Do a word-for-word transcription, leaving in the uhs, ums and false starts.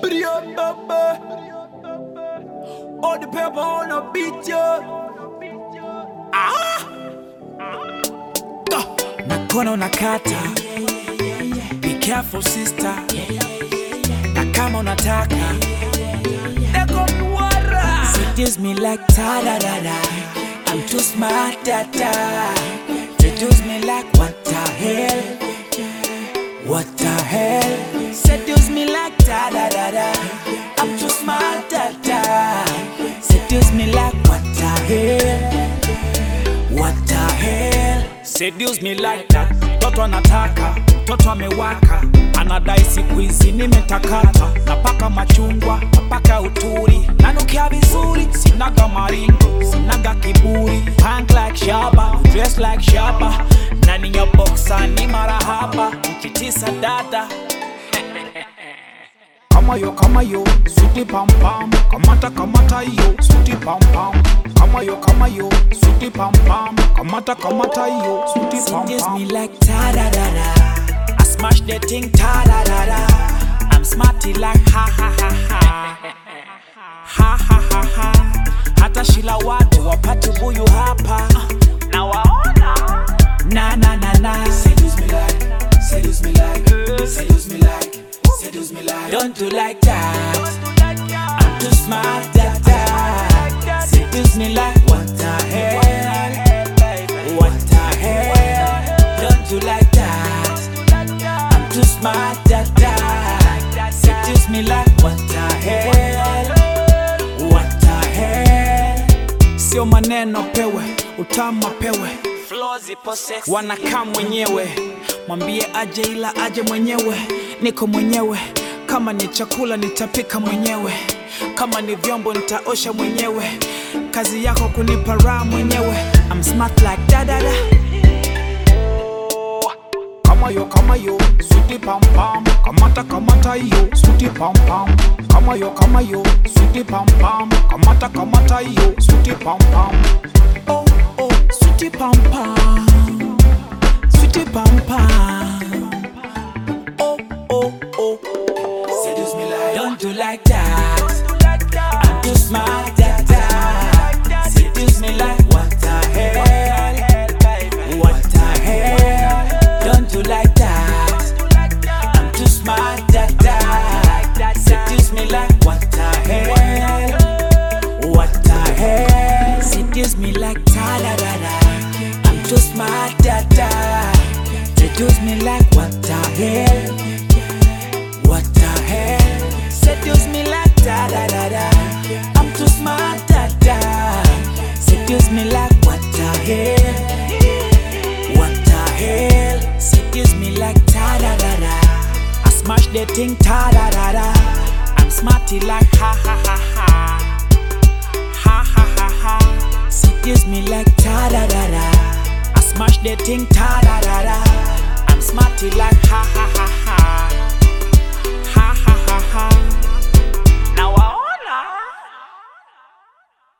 All the pepper on the beat, yo. Ah! Nakono nakata. Be careful, sister. Na kama unataka. Eko nuara. Seduce me like ta-da-da-da. I'm too smart, da-da. Seduce me like what the hell? What the hell? Seduce me like da-da-da-da. I'm too smart, da-da. Seduce me like what the hell? What the hell? Seduce me like that. Toto anataka, toto amewaka. Anadai siku hizi nimetakata. Napaka machungwa, napaka uturi. Nanukia vizuri, sinaga maringo, sinaga kiburi. Punk like shaba, dress like shaba. Nani ya boxa ni marahaba. Mkitisa dada. Kama yo, kama yo, suti pam pam. Kamata, kamata yo, suti pam pam. Kama yo, kama yo, suti pam pam. Kamata, kamata yo, suti pam pam. Seduce me like ta-da-da-da. I smash the thing ta-da-da-da. I'm smarty like ha ha ha ha. Ha ha ha ha. Hata shila watu wapati buyu hapa. Na waona. Na na na na. Seduce me like, seduce me like, seduce me like. Seduce me like, don't do like that. I'm too smart, that that. Seduce me like, what the hell? What the hell? Don't do like that. I'm too smart, that that. Seduce me like, what the hell? What the hell? Sio maneno pewe, utamu pewe. Wanakaa mwenyewe, mwambie aje ila aje mwenyewe. Niko mwenyewe, kama ni chakula nitapika mwenyewe. Kama ni vyombo nitaosha mwenyewe. Kazi yako kunipa raha mwenyewe. I'm smart like da da da. Kama yo, kama yo, suti pam pam. Kamata, kamata yo, suti pam pam. Kama yo, kama yo, suti pam pam. Kamata, kamata yo, suti pam pam. Oh, oh, suti pam pam. Suti pam pam. Seduce me like, don't do like that. I'm too smart, that that. Seduce me like, what the hell? What the hell? Don't do like that. I'm too smart, that that. Seduce me like, what the hell? What the hell? Seduce me like ta da da da. I'm too smart, that that. Seduce me like, what the hell? What the hell? Seduce me like da da da da. I'm too smart, da da. Seduce me like what the hell? What the hell? Seduce me like da da da da. I smash the thing ta da da da. I'm smarty like ha ha ha ha. Ha ha ha ha. Seduce me like da da da da. I smash the thing ta da da da. I'm smarty like